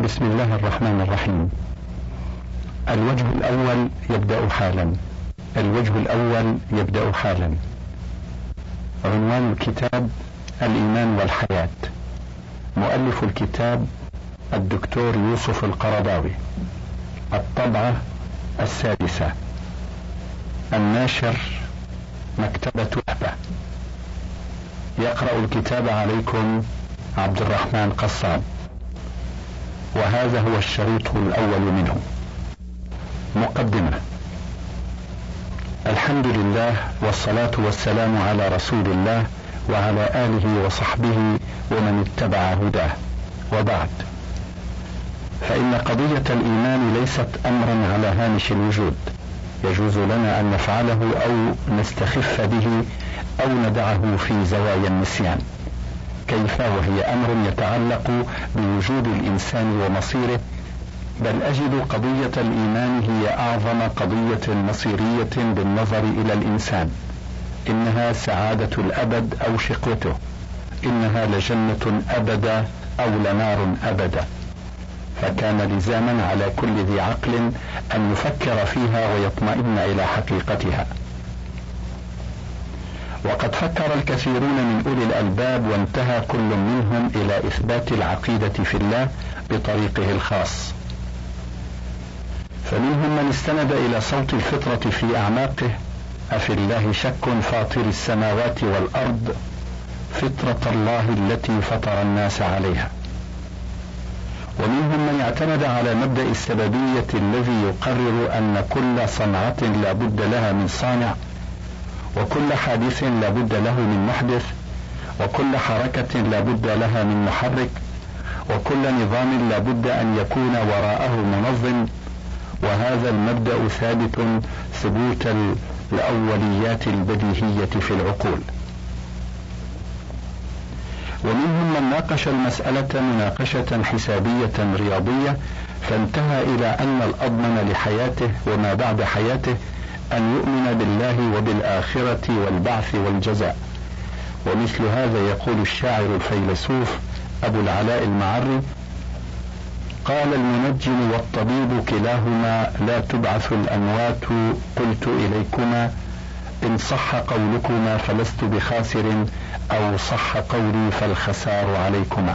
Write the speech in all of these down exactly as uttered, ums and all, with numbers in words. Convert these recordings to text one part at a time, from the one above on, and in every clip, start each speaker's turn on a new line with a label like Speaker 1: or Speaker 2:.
Speaker 1: بسم الله الرحمن الرحيم. الوجه الأول يبدأ حالا. الوجه الأول يبدأ حالا. عنوان الكتاب: الإيمان والحياة. مؤلف الكتاب الدكتور يوسف القرضاوي. الطبعة السادسة. الناشر مكتبة وهبة. يقرأ الكتاب عليكم عبد الرحمن قصاب، وهذا هو الشريط الأول منه. مقدمة. الحمد لله والصلاة والسلام على رسول الله وعلى آله وصحبه ومن اتبع هداه، وبعد، فإن قضية الإيمان ليست أمرا على هامش الوجود يجوز لنا أن نفعله أو نستخف به أو ندعه في زوايا النسيان، كيف وهي أمر يتعلق بوجود الإنسان ومصيره، بل أجد قضية الإيمان هي أعظم قضية مصيرية بالنظر إلى الإنسان. إنها سعادة الأبد أو شقوته، إنها لجنة أبدا أو لنار أبدا، فكان لزاما على كل ذي عقل أن يفكر فيها ويطمئن إلى حقيقتها. وقد فكر الكثيرون من أولي الألباب، وانتهى كل منهم إلى إثبات العقيدة في الله بطريقه الخاص. فمنهم من استند إلى صوت الفطرة في أعماقه: أفي الله شك فاطر السماوات والأرض فطرة الله التي فطر الناس عليها. ومنهم من اعتمد على مبدأ السببية الذي يقرر أن كل صنعة لا بد لها من صانع، وكل حادث لا بد له من محدث، وكل حركة لا بد لها من محرك، وكل نظام لا بد أن يكون وراءه منظم. وهذا المبدأ ثابت ثبوت الأوليات البديهية في العقول. ومنهم من ناقش المسألة مناقشة حسابية رياضية، فانتهى إلى أن الأضمن لحياته وما بعد حياته أن يؤمن بالله وبالآخرة والبعث والجزاء. ومثل هذا يقول الشاعر الفيلسوف أبو العلاء المعري: قال المنجم والطبيب كلاهما لا تبعث الأموات، قلت إليكما إن صح قولكما فلست بخاسر، أو صح قولي فالخسار عليكما.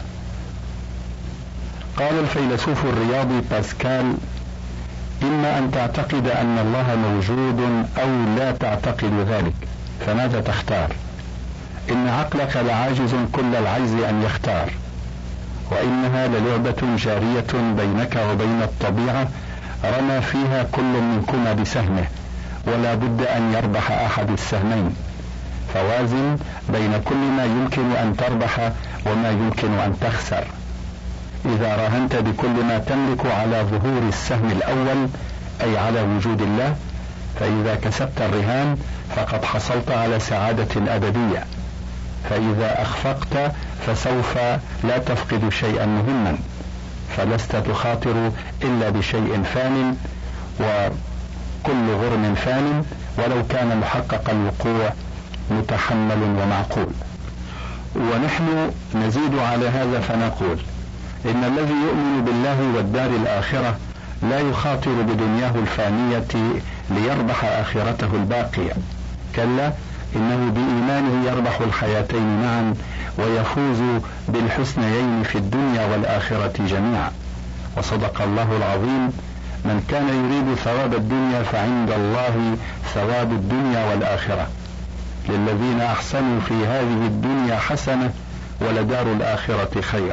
Speaker 1: قال الفيلسوف الرياضي باسكال: إما أن تعتقد أن الله موجود أو لا تعتقد ذلك، فماذا تختار؟ إن عقلك لعاجز كل العجز أن يختار، وإنها للعبة جارية بينك وبين الطبيعة، رمى فيها كل منكما بسهمه، ولا بد أن يربح أحد السهمين، فوازن بين كل ما يمكن أن تربح وما يمكن أن تخسر. إذا راهنت بكل ما تملك على ظهور السهم الأول، أي على وجود الله، فإذا كسبت الرهان فقد حصلت على سعادة أبدية. فإذا أخفقت فسوف لا تفقد شيئا مهما، فلست تخاطر إلا بشيء فان، وكل غرم فان، ولو كان محقق الوقوع متحمل ومعقول. ونحن نزيد على هذا فنقول: إن الذي يؤمن بالله والدار الآخرة لا يخاطر بدنياه الفانية ليربح آخرته الباقية، كلا، إنه بإيمانه يربح الحياتين معا، ويفوز بالحسنيين في الدنيا والآخرة جميعا. وصدق الله العظيم: من كان يريد ثواب الدنيا فعند الله ثواب الدنيا والآخرة، للذين أحسنوا في هذه الدنيا حسنة ولدار الآخرة خير.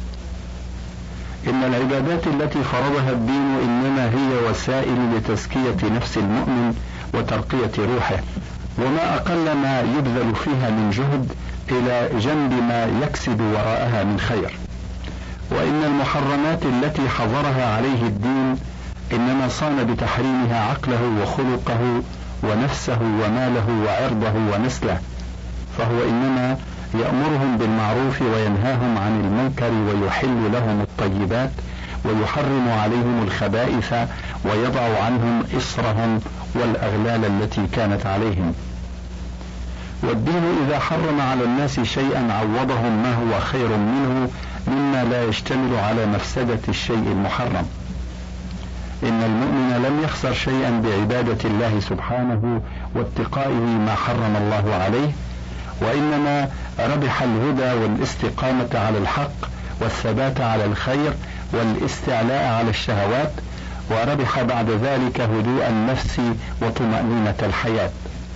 Speaker 1: إن العبادات التي فرضها الدين إنما هي وسائل لتزكية نفس المؤمن وترقية روحه، وما أقل ما يبذل فيها من جهد إلى جنب ما يكسب وراءها من خير. وإن المحرمات التي حظرها عليه الدين إنما صان بتحريمها عقله وخلقه ونفسه وماله وعرضه ونسله، فهو إنما يأمرهم بالمعروف وينهاهم عن المنكر، ويحل لهم الطيبات ويحرم عليهم الخبائث، ويضع عنهم إصرهم والأغلال التي كانت عليهم. والدين إذا حرم على الناس شيئا عوضهم ما هو خير منه مما لا يشتمل على مفسدة الشيء المحرم. إن المؤمن لم يخسر شيئا بعبادة الله سبحانه واتقائه ما حرم الله عليه، وإنما ربح الهدى والاستقامة على الحق والثبات على الخير والاستعلاء على الشهوات، وربح بعد ذلك هدوء النفس وطمأنينة الحياة.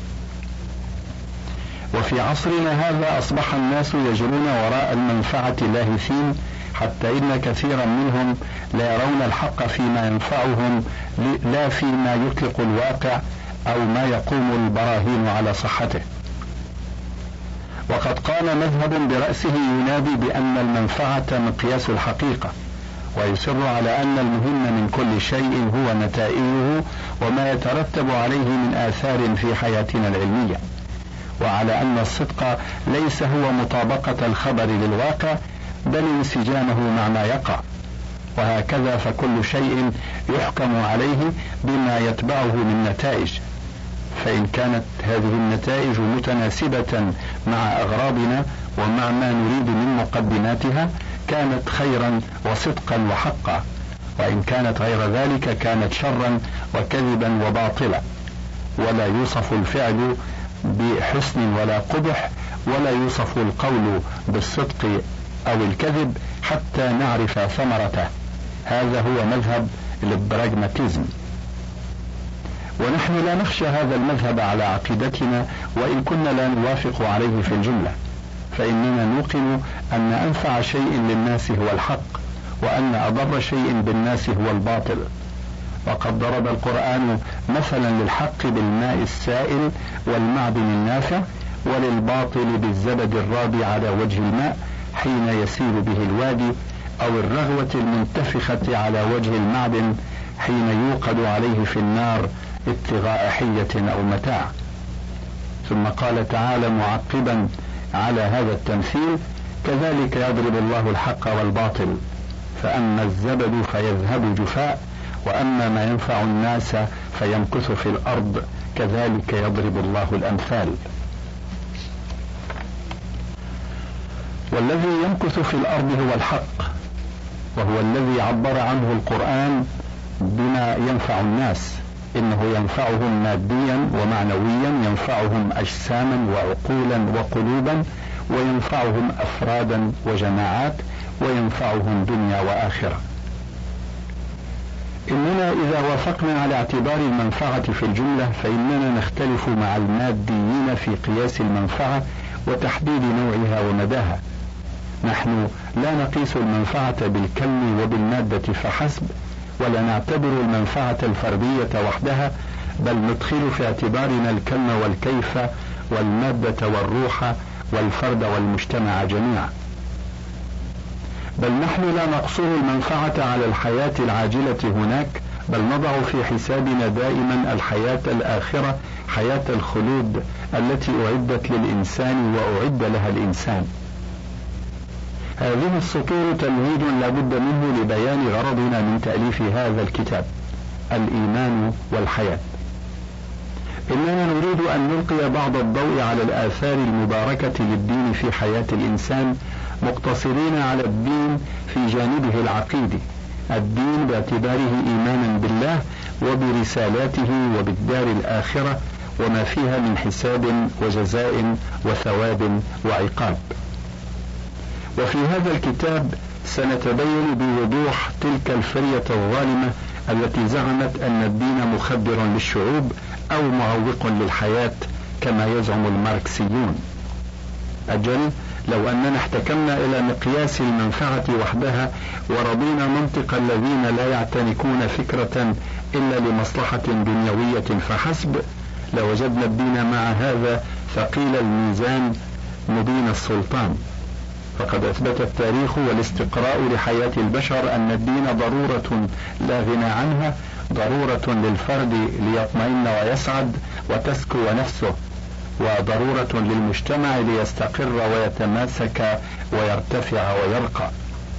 Speaker 1: وفي عصرنا هذا أصبح الناس يجرون وراء المنفعة لاهثين، حتى إن كثيرا منهم لا يرون الحق فيما ينفعهم لا فيما يطلق الواقع أو ما يقوم البراهين على صحته. وقد قام مذهب برأسه ينادي بأن المنفعة مقياس الحقيقة، ويصر على أن المهم من كل شيء هو نتائجه وما يترتب عليه من آثار في حياتنا العلمية، وعلى أن الصدق ليس هو مطابقة الخبر للواقع بل انسجامه مع ما يقع. وهكذا فكل شيء يحكم عليه بما يتبعه من نتائج، فإن كانت هذه النتائج متناسبة مع أغراضنا ومع ما نريد من مقدماتها كانت خيرا وصدقا وحقا، وإن كانت غير ذلك كانت شرا وكذبا وباطلا. ولا يوصف الفعل بحسن ولا قبح، ولا يوصف القول بالصدق أو الكذب حتى نعرف ثمرته. هذا هو مذهب البراغماتيزم، ونحن لا نخشى هذا المذهب على عقيدتنا وإن كنا لا نوافق عليه في الجملة، فإننا نوقن أن أنفع شيء للناس هو الحق، وأن أضر شيء بالناس هو الباطل. وقد ضرب القرآن مثلا للحق بالماء السائل والمعدن النافع، وللباطل بالزبد الرابي على وجه الماء حين يسير به الوادي، أو الرغوة المنتفخة على وجه المعدن حين يوقد عليه في النار ابتغاء حية أو متاع. ثم قال تعالى معقبا على هذا التمثيل: كذلك يضرب الله الحق والباطل، فأما الزبد فيذهب جفاء، وأما ما ينفع الناس فيمكث في الأرض، كذلك يضرب الله الأمثال. والذي يمكث في الأرض هو الحق، وهو الذي عبر عنه القرآن بما ينفع الناس، إنه ينفعهم ماديا ومعنويا، ينفعهم أجساما وعقولا وقلوبا، وينفعهم أفرادا وجماعات، وينفعهم دنيا وآخرة. إننا إذا وافقنا على اعتبار المنفعة في الجملة فإننا نختلف مع الماديين في قياس المنفعة وتحديد نوعها ومداها. نحن لا نقيس المنفعة بالكم وبالمادة فحسب، ولا نعتبر المنفعة الفردية وحدها، بل ندخل في اعتبارنا الكم والكيف والمادة والروح والفرد والمجتمع جميعا. بل نحن لا نقصر المنفعة على الحياة العاجلة هناك، بل نضع في حسابنا دائما الحياة الآخرة، حياة الخلود التي أعدت للإنسان وأعد لها الإنسان. هذه السطور تمهيد لابد منه لبيان غرضنا من تأليف هذا الكتاب: الإيمان والحياة. إننا نريد أن نلقي بعض الضوء على الآثار المباركة للدين في حياة الإنسان، مقتصرين على الدين في جانبه العقيدي، الدين باعتباره إيمانا بالله وبرسالاته وبالدار الآخرة وما فيها من حساب وجزاء وثواب وعقاب. وفي هذا الكتاب سنتبين بوضوح تلك الفرية الظالمة التي زعمت أن الدين مخدر للشعوب أو معوق للحياة كما يزعم الماركسيون. أجل لو أننا احتكمنا إلى مقياس المنفعة وحدها ورضينا منطق الذين لا يعتنقون فكرة إلا لمصلحة دنيوية فحسب، لوجدنا الدين مع هذا ثقيل الميزان مبين السلطان. فقد أثبت التاريخ والاستقراء لحياة البشر أن الدين ضرورة لا غنى عنها، ضرورة للفرد ليطمئن ويسعد وتسكو نفسه، وضرورة للمجتمع ليستقر ويتماسك ويرتفع ويرقى.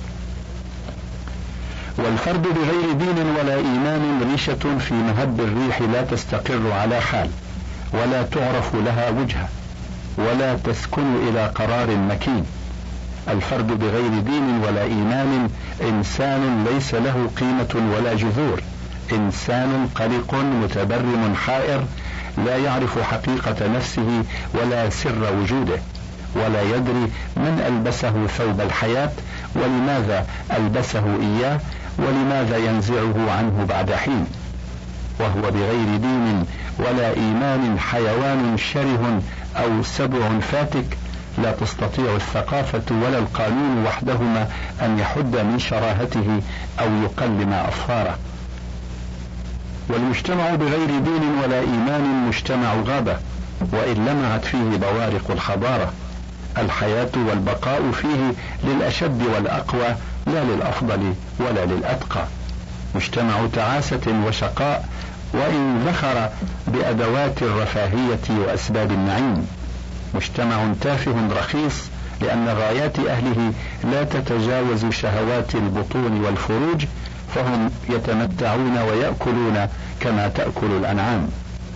Speaker 1: والفرد بغير دين ولا إيمان ريشة في مهب الريح لا تستقر على حال، ولا تعرف لها وجهة، ولا تسكن إلى قرار مكين. الفرد بغير دين ولا إيمان إنسان ليس له قيمة ولا جذور، إنسان قلق متبرم حائر لا يعرف حقيقة نفسه ولا سر وجوده، ولا يدري من ألبسه ثوب الحياة ولماذا ألبسه إياه ولماذا ينزعه عنه بعد حين، وهو بغير دين ولا إيمان حيوان شره أو سبع فاتك لا تستطيع الثقافة ولا القانون وحدهما أن يحد من شراهته أو يقلم أظفاره. والمجتمع بغير دين ولا إيمان مجتمع غابة، وإن لمعت فيه بوارق الحضارة، الحياة والبقاء فيه للأشد والأقوى لا للأفضل ولا للأتقى، مجتمع تعاسة وشقاء وإن ذخر بأدوات الرفاهية وأسباب النعيم، مجتمع تافه رخيص لأن غايات أهله لا تتجاوز شهوات البطون والفروج، فهم يتمتعون ويأكلون كما تأكل الأنعام.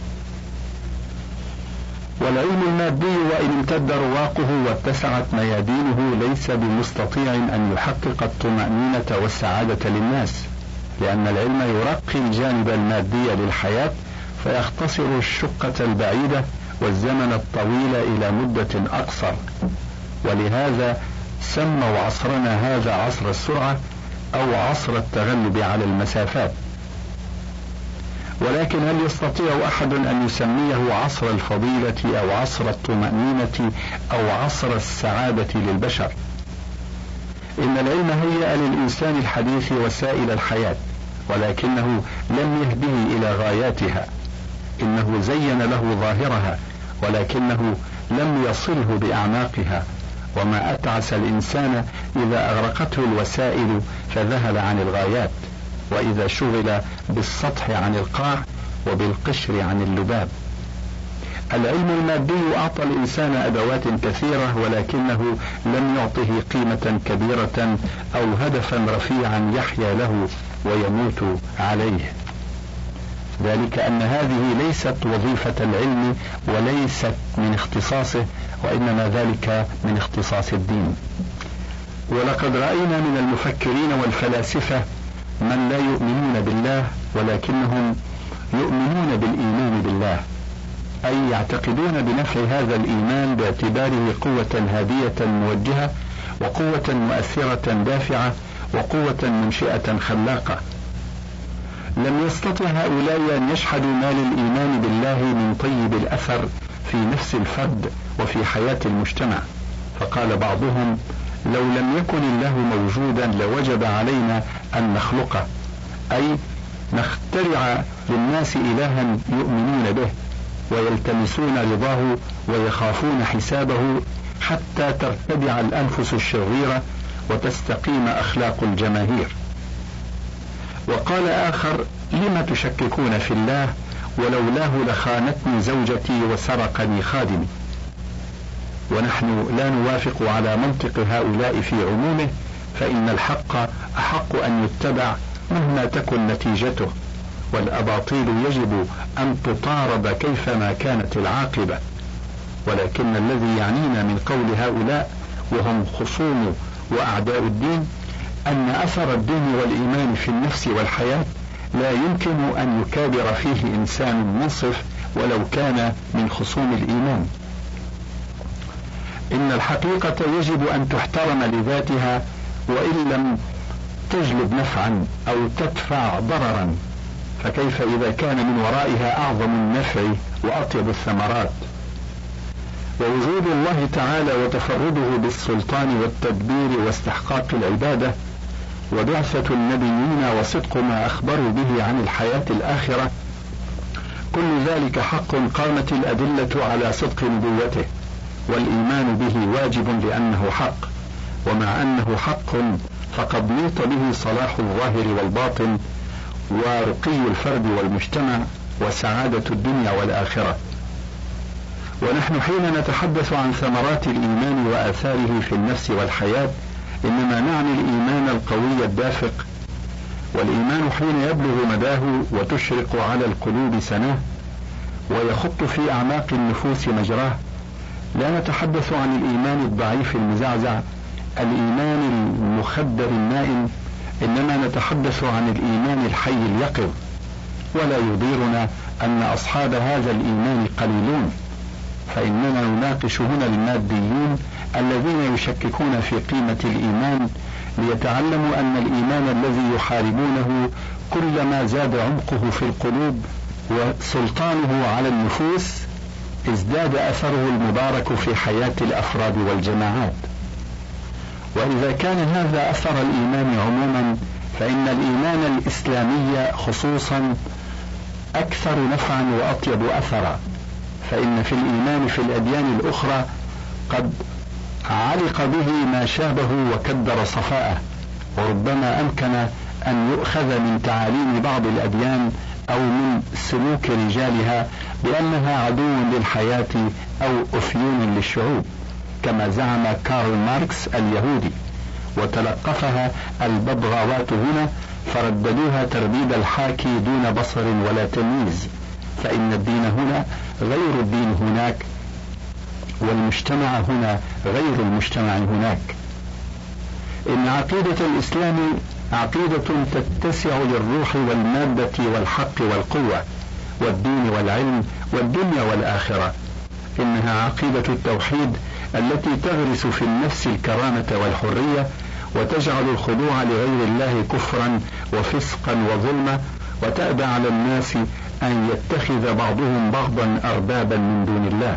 Speaker 1: والعلم المادي وإن امتد رواقه واتسعت ميادينه ليس بمستطيع أن يحقق الطمأنينة والسعادة للناس، لأن العلم يرقي الجانب المادي للحياة فيختصر الشقة البعيدة والزمن الطويل إلى مدة أقصر، ولهذا سموا عصرنا هذا عصر السرعة أو عصر التغلب على المسافات. ولكن هل يستطيع أحد أن يسميه عصر الفضيلة أو عصر الطمأنينة أو عصر السعادة للبشر؟ إن العلم هيأ للإنسان الحديث وسائل الحياة، ولكنه لم يهده إلى غاياتها، إنه زين له ظاهرها ولكنه لم يصله بأعماقها، وما أتعس الإنسان إذا أغرقته الوسائل فذهل عن الغايات، وإذا شغل بالسطح عن القاع وبالقشر عن اللباب. العلم المادي أعطى الإنسان أدوات كثيرة ولكنه لم يعطه قيمة كبيرة أو هدفا رفيعا يحيا له ويموت عليه، ذلك أن هذه ليست وظيفة العلم وليست من اختصاصه، وإنما ذلك من اختصاص الدين. ولقد رأينا من المفكرين والفلاسفة من لا يؤمنون بالله ولكنهم يؤمنون بالإيمان بالله، أي يعتقدون بنفع هذا الإيمان باعتباره قوة هادية موجهة وقوة مؤثرة دافعة وقوة منشئة خلاقة. لم يستطع هؤلاء أن يشحذوا ما للإيمان بالله من طيب الأثر في نفس الفرد وفي حياة المجتمع، فقال بعضهم: لو لم يكن الله موجودا لوجب علينا أن نخلقه، أي نخترع للناس إلها يؤمنون به ويلتمسون رضاه ويخافون حسابه حتى ترتدع الأنفس الشريرة وتستقيم أخلاق الجماهير. وقال آخر: لم تشككون في الله ولولاه لخانتني زوجتي وسرقني خادمي. ونحن لا نوافق على منطق هؤلاء في عمومه، فإن الحق أحق أن يتبع مهما تكن نتيجته، والأباطيل يجب أن تطارد كيفما كانت العاقبة. ولكن الذي يعنينا من قول هؤلاء وهم خصوم وأعداء الدين أن أثر الدين والإيمان في النفس والحياة لا يمكن أن يكابر فيه إنسان منصف ولو كان من خصوم الإيمان. إن الحقيقة يجب أن تحترم لذاتها وإن لم تجلب نفعا أو تدفع ضررا، فكيف إذا كان من ورائها أعظم النفع وأطيب الثمرات؟ ووجود الله تعالى وتفرده بالسلطان والتدبير واستحقاق العبادة وبعثة النبيين وصدق ما أخبروا به عن الحياة الآخرة، كل ذلك حق قامت الأدلة على صدق نبوته، والإيمان به واجب لأنه حق، ومع أنه حق فقد نيط به صلاح الظاهر والباطن ورقي الفرد والمجتمع وسعادة الدنيا والآخرة. ونحن حين نتحدث عن ثمرات الإيمان وآثاره في النفس والحياة إنما نعني الإيمان القوي الدافق، والإيمان حين يبلغ مداه وتشرق على القلوب سناه ويخط في أعماق النفوس مجراه. لا نتحدث عن الإيمان الضعيف المزعزع الإيمان المخدر النائم، إنما نتحدث عن الإيمان الحي اليقظ. ولا يضيرنا أن أصحاب هذا الإيمان قليلون، فإننا نناقش هنا الماديون الذين يشككون في قيمة الإيمان، ليتعلموا أن الإيمان الذي يحاربونه كلما زاد عمقه في القلوب وسلطانه على النفوس ازداد أثره المبارك في حياة الأفراد والجماعات. وإذا كان هذا أثر الإيمان عموما، فإن الإيمان الإسلامي خصوصا أكثر نفعا وأطيب أثرا، فإن في الإيمان في الأديان الأخرى قد علق به ما شابه وكدر صفاءه، وربما أمكن أن يؤخذ من تعاليم بعض الأديان أو من سلوك رجالها بأنها عدو للحياة أو أفيون للشعوب، كما زعم كارل ماركس اليهودي، وتلقفها الببغاوات هنا فرددوها ترديد الحاكي دون بصر ولا تمييز، فإن الدين هنا غير الدين هناك، والمجتمع هنا غير المجتمع هناك. إن عقيدة الإسلام عقيدة تتسع للروح والمادة والحق والقوة والدين والعلم والدنيا والآخرة. إنها عقيدة التوحيد التي تغرس في النفس الكرامة والحرية، وتجعل الخضوع لغير الله كفرا وفسقا وظلما، وتأبى على الناس أن يتخذ بعضهم بعضا أربابا من دون الله.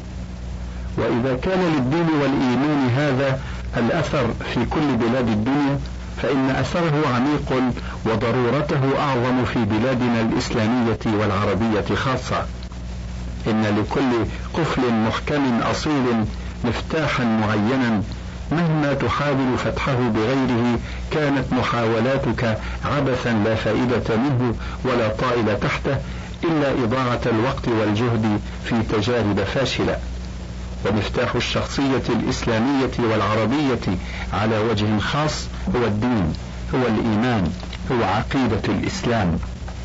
Speaker 1: وإذا كان للدين والإيمان هذا الأثر في كل بلاد الدنيا، فإن أثره عميق وضرورته أعظم في بلادنا الإسلامية والعربية خاصة. إن لكل قفل محكم أصيل مفتاحا معينا، مهما تحاول فتحه بغيره كانت محاولاتك عبثا لا فائدة منه ولا طائل تحته، إلا إضاعة الوقت والجهد في تجارب فاشلة. ومفتاح الشخصية الإسلامية والعربية على وجه خاص هو الدين، هو الإيمان، هو عقيدة الإسلام.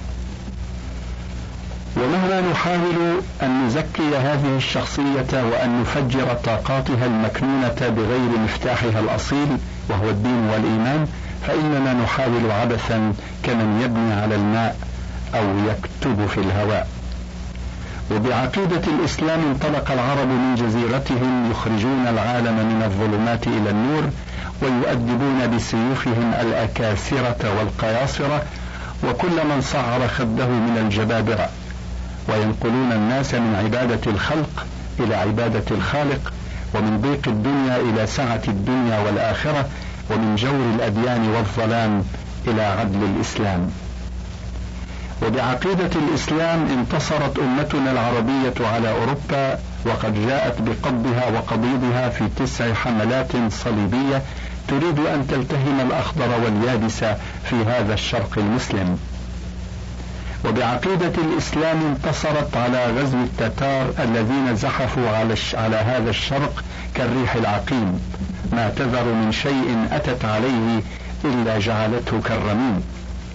Speaker 1: ومهما نحاول أن نزكي هذه الشخصية وأن نفجر طاقاتها المكنونة بغير مفتاحها الأصيل وهو الدين والإيمان، فإننا نحاول عبثا كمن يبني على الماء أو يكتب في الهواء. وبعقيدة الإسلام انطلق العرب من جزيرتهم يخرجون العالم من الظلمات إلى النور، ويؤدبون بسيوفهم الأكاسرة والقياصرة وكل من صعر خده من الجبابرة، وينقلون الناس من عبادة الخلق إلى عبادة الخالق، ومن ضيق الدنيا إلى سعة الدنيا والآخرة، ومن جور الأديان والظلام إلى عدل الإسلام. وبعقيدة الإسلام انتصرت أمتنا العربية على أوروبا، وقد جاءت بقبضها وقضيضها في تسع حملات صليبية تريد أن تلتهم الأخضر واليابس في هذا الشرق المسلم. وبعقيدة الإسلام انتصرت على غزو التتار الذين زحفوا على, على هذا الشرق كالريح العقيم، ما تذر من شيء أتت عليه إلا جعلته كالرميم.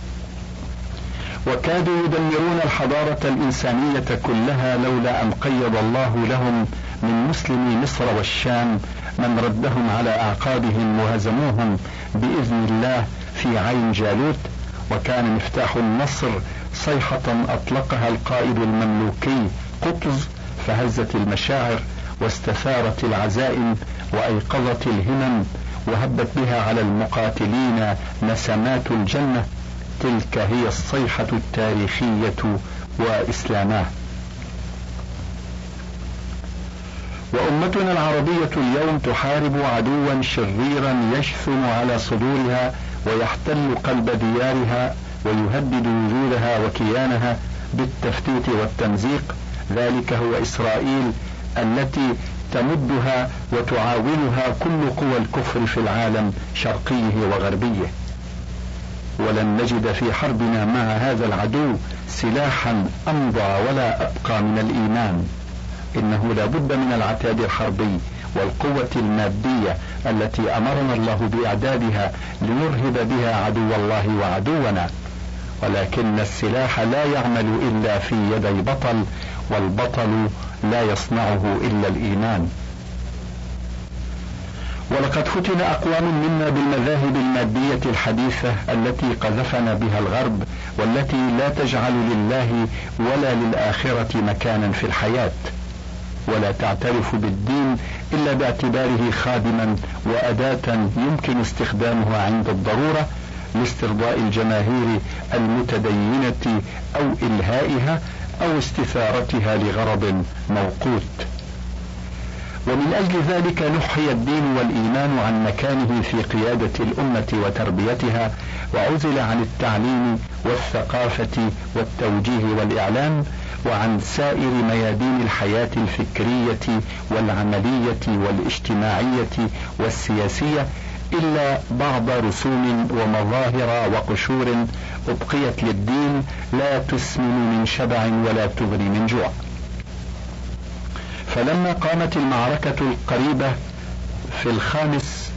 Speaker 1: وكادوا يدمرون الحضارة الإنسانية كلها لولا أن قيض الله لهم من مسلمي مصر والشام من ردهم على أعقابهم وهزموهم بإذن الله في عين جالوت. وكان مفتاح النصر صيحة أطلقها القائد المملوكي قطز، فهزت المشاعر واستثارت العزائم وأيقظت الهمم، وهبت بها على المقاتلين نسمات الجنة. تلك هي الصيحة التاريخية وإسلاماه. وأمتنا العربية اليوم تحارب عدوا شريرا يشثم على صدورها ويحتل قلب ديارها ويهدد وجودها وكيانها بالتفتيت والتمزيق. ذلك هو إسرائيل التي تمدها وتعاونها كل قوى الكفر في العالم شرقيه وغربيه. ولن نجد في حربنا مع هذا العدو سلاحا أمضى ولا أبقى من الإيمان. إنه لا بد من العتاد الحربي والقوة المادية التي أمرنا الله بإعدادها لنرهب بها عدو الله وعدونا، ولكن السلاح لا يعمل إلا في يدي بطل، والبطل لا يصنعه إلا الإيمان. ولقد فتن أقوام منا بالمذاهب المادية الحديثة التي قذفنا بها الغرب، والتي لا تجعل لله ولا للآخرة مكانا في الحياة، ولا تعترف بالدين إلا باعتباره خادما وأداة يمكن استخدامها عند الضرورة لاسترضاء الجماهير المتدينة أو إلهائها أو استثارتها لغرض موقوت. ومن أجل ذلك نحي الدين والإيمان عن مكانه في قيادة الأمة وتربيتها، وعزل عن التعليم والثقافة والتوجيه والإعلام، وعن سائر ميادين الحياة الفكرية والعملية والاجتماعية والسياسية، إلا بعض رسوم ومظاهر وقشور أبقيت للدين لا تسمن من شبع ولا تغني من جوع. فلما قامت المعركة القريبة في الخامس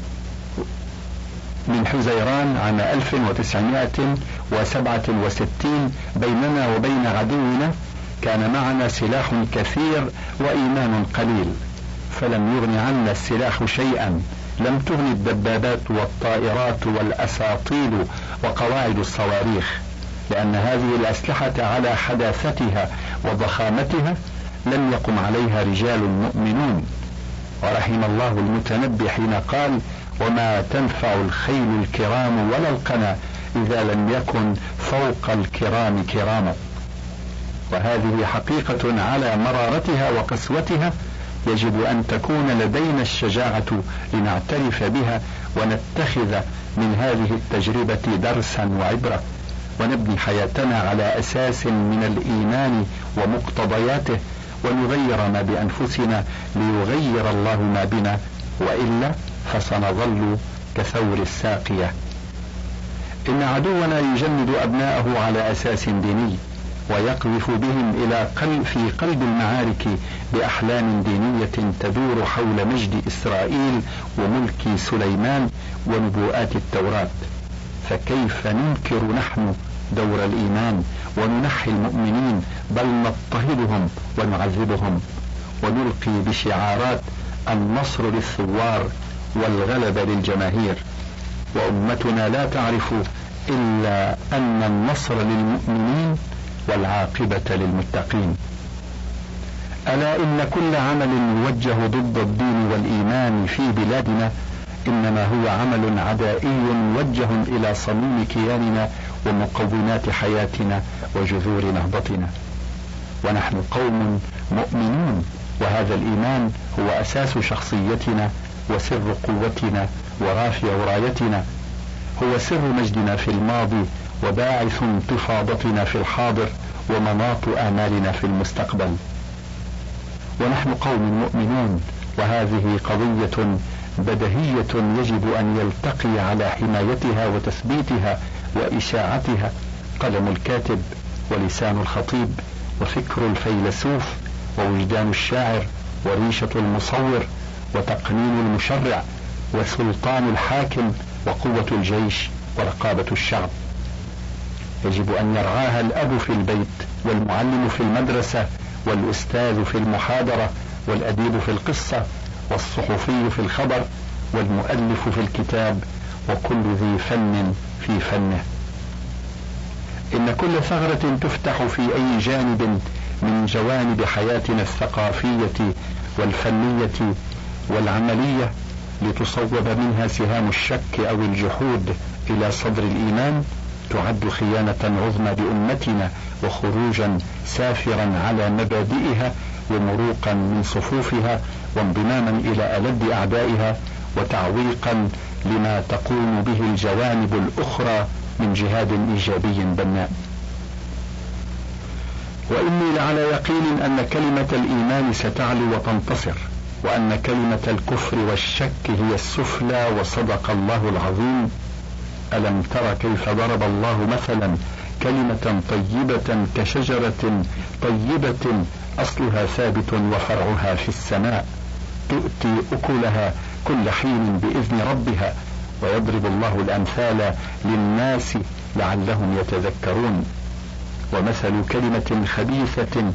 Speaker 1: من حزيران عام ألف وتسعمائة وسبعة وستين بيننا وبين عدونا، كان معنا سلاح كثير وإيمان قليل، فلم يغن عنا السلاح شيئا، لم تغن الدبابات والطائرات والأساطيل وقواعد الصواريخ، لأن هذه الأسلحة على حداثتها وضخامتها لم يقم عليها رجال مؤمنون. ورحم الله المتنبي حين قال: وما تنفع الخيل الكرام ولا القنا إذا لم يكن فوق الكرام كراما. وهذه حقيقة على مرارتها وقسوتها يجب أن تكون لدينا الشجاعة لنعترف بها ونتخذ من هذه التجربة درسا وعبرة، ونبني حياتنا على أساس من الإيمان ومقتضياته، ونغير ما بأنفسنا ليغير الله ما بنا، وإلا فسنظل كثور الساقية. إن عدونا يجند أبناءه على أساس ديني، ويقذف بهم إلى قلب في قلب المعارك بأحلام دينية تدور حول مجد إسرائيل وملك سليمان ونبوءات التوراة. فكيف ننكر نحن دور الإيمان وننحي المؤمنين، بل نضطهدهم ونعذبهم ونلقي بشعارات النصر للثوار والغلبة للجماهير، وأمتنا لا تعرف إلا أن النصر للمؤمنين والعاقبة للمتقين. ألا إن كل عمل يوجه ضد الدين والإيمان في بلادنا إنما هو عمل عدائي موجه إلى صميم كياننا ومقومات حياتنا وجذور نهضتنا. ونحن قوم مؤمنون، وهذا الإيمان هو أساس شخصيتنا وسر قوتنا ورافع رايتنا، هو سر مجدنا في الماضي وباعث انتفاضتنا في الحاضر ومناط آمالنا في المستقبل. ونحن قوم مؤمنون، وهذه قضية بديهية يجب أن يلتقي على حمايتها وتثبيتها وإشاعتها قلم الكاتب ولسان الخطيب وفكر الفيلسوف ووجدان الشاعر وريشة المصور وتقنين المشرع وسلطان الحاكم وقوة الجيش ورقابة الشعب. يجب أن يرعاها الأب في البيت، والمعلم في المدرسة، والأستاذ في المحاضرة، والأديب في القصة، والصحفي في الخبر، والمؤلف في الكتاب، وكل ذي فن في فنه. إن كل ثغرة تفتح في أي جانب من جوانب حياتنا الثقافية والفنية والعملية لتصوب منها سهام الشك أو الجحود إلى صدر الإيمان تعد خيانة عظمى بأمتنا، وخروجا سافرا على مبادئها، ومروقا من صفوفها، وانضماما إلى ألد أعدائها، وتعويقا لما تقوم به الجوانب الأخرى من جهاد إيجابي بناء. وإني لعلى يقين أن كلمة الإيمان ستعلو وتنتصر، وأن كلمة الكفر والشك هي السفلى، وصدق الله العظيم: ألم تر كيف ضرب الله مثلا كلمة طيبة كشجرة طيبة أصلها ثابت وفرعها في السماء تؤتي أكلها كل حين بإذن ربها ويضرب الله الأمثال للناس لعلهم يتذكرون. ومثل كلمة خبيثة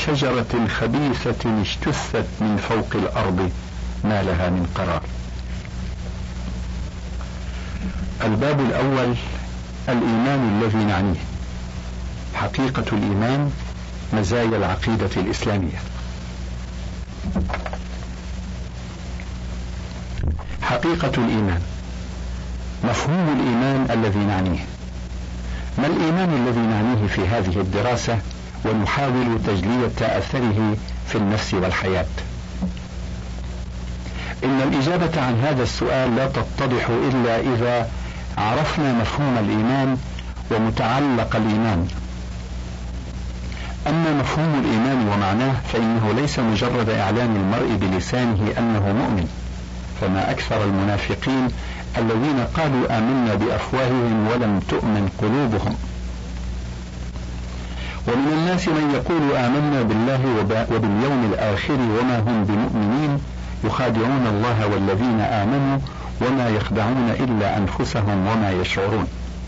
Speaker 1: كشجرة خبيثة اجتثت من فوق الأرض ما لها من قرار. الباب الأول: الإيمان الذي نعنيه. حقيقة الإيمان، مزايا العقيدة الإسلامية. حقيقة الإيمان، مفهوم الإيمان الذي نعنيه. ما الإيمان الذي نعنيه في هذه الدراسة ونحاول تجلية أثره في النفس والحياة؟ إن الإجابة عن هذا السؤال لا تتضح إلا إذا عرفنا مفهوم الإيمان ومتعلق الإيمان. أما مفهوم الإيمان ومعناه فإنه ليس مجرد إعلان المرء بلسانه أنه مؤمن، فما أكثر المنافقين الذين قالوا آمنا بأفواههم ولم تؤمن قلوبهم. ومن الناس من يقول آمنا بالله وباليوم الآخر وما هم بمؤمنين، يخادعون الله والذين آمنوا وما يخدعون إلا أنفسهم وما يشعرون.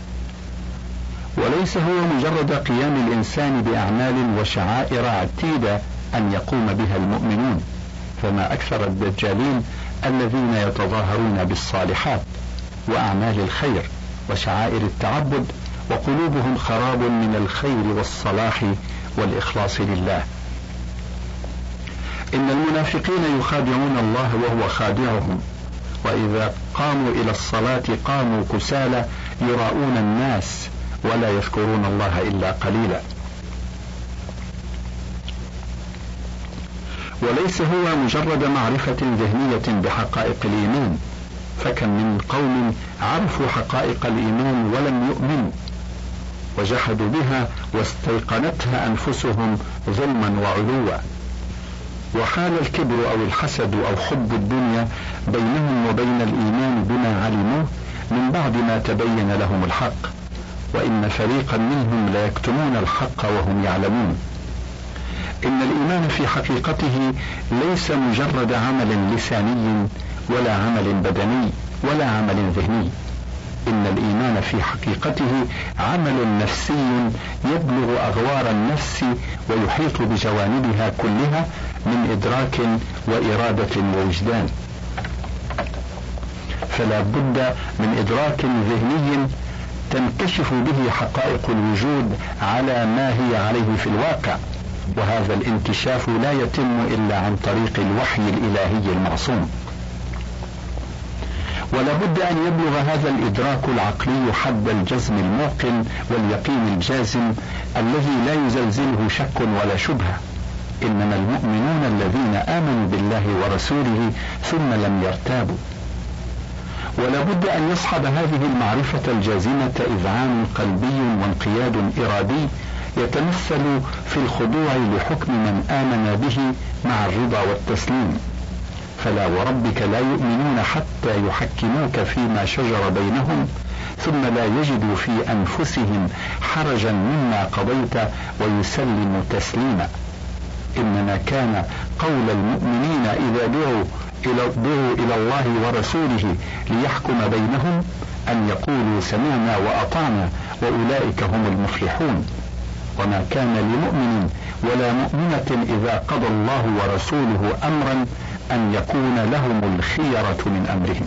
Speaker 1: وليس هو مجرد قيام الإنسان بأعمال وشعائر عتيدة أن يقوم بها المؤمنون، فما أكثر الدجالين الذين يتظاهرون بالصالحات وأعمال الخير وشعائر التعبد وقلوبهم خراب من الخير والصلاح والإخلاص لله. إن المنافقين يخادعون الله وهو خادعهم، وإذا قاموا إلى الصلاة قاموا كسالى يراؤون الناس ولا يذكرون الله إلا قليلا. وليس هو مجرد معرفة ذهنية بحقائق الإيمان، فكم من قوم عرفوا حقائق الإيمان ولم يؤمنوا وجحدوا بها واستيقنتها أنفسهم ظلما وعلوا، وحال الكبر أو الحسد أو حب الدنيا بينهم وبين الإيمان بما علموه من بعد ما تبين لهم الحق، وإن فريقا منهم لا يكتمون الحق وهم يعلمون. إن الإيمان في حقيقته ليس مجرد عمل لساني ولا عمل بدني ولا عمل ذهني، إن الإيمان في حقيقته عمل نفسي يبلغ أغوار النفس ويحيط بجوانبها كلها من إدراك وإرادة ووجدان. فلا بد من إدراك ذهني تنكشف به حقائق الوجود على ما هي عليه في الواقع، وهذا الانكشاف لا يتم إلا عن طريق الوحي الإلهي المعصوم. ولا بد أن يبلغ هذا الإدراك العقلي حد الجزم الموقن واليقين الجازم الذي لا يزلزله شك ولا شبهة، إنما المؤمنون الذين آمنوا بالله ورسوله ثم لم يرتابوا. ولا بد أن يصحب هذه المعرفة الجازمة إذعان قلبي وانقياد إرادي يتمثل في الخضوع لحكم من آمن به مع الرضا والتسليم. فلا وربك لا يؤمنون حتى يحكموك فيما شجر بينهم ثم لا يجدوا في أنفسهم حرجا مما قضيت ويسلموا تسليما. إنما كان قول المؤمنين إذا دعوا إلى, إلى الله ورسوله ليحكم بينهم أن يقولوا سمعنا وأطعنا وأولئك هم المفلحون. وما كان لمؤمن ولا مؤمنة إذا قضى الله ورسوله أمرا أن يكون لهم الخيرة من أمرهم.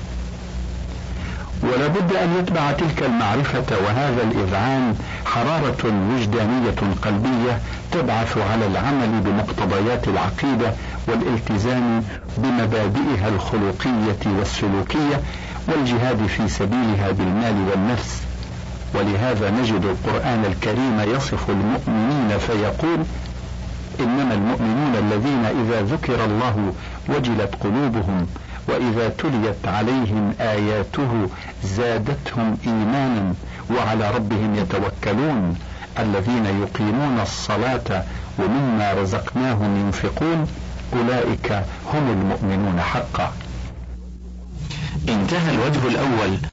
Speaker 1: ولا بد أن يتبع تلك المعرفة وهذا الإذعان حرارة وجدانية قلبية تبعث على العمل بمقتضيات العقيدة والالتزام بمبادئها الخلقية والسلوكية والجهاد في سبيلها بالمال والنفس. ولهذا نجد القرآن الكريم يصف المؤمنين فيقول: إنما المؤمنون الذين إذا ذكر الله وجلت قلوبهم وإذا تليت عليهم آياته زادتهم إيمانا وعلى ربهم يتوكلون الذين يقيمون الصلاة ومما رزقناهم ينفقون أولئك هم المؤمنون حقا.
Speaker 2: انتهى الوجه الأول.